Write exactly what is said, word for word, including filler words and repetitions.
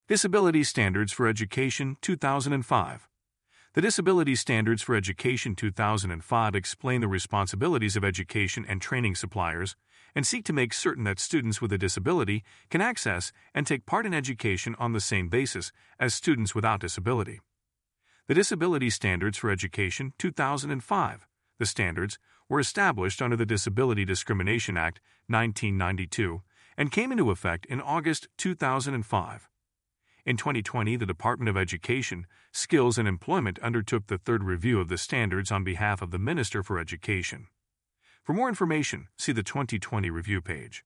Disability Standards for Education two thousand five. The Disability Standards for Education two thousand five explain the responsibilities of education and training suppliers and seek to make certain that students with a disability can access and take part in education on the same basis as students without disability. The Disability Standards for Education two thousand five. The standards were established under the Disability Discrimination Act nineteen ninety-two and came into effect in August two thousand five. In twenty twenty, the Department of Education, Skills and Employment undertook the third review of the standards on behalf of the Minister for Education. For more information, see the twenty twenty review page.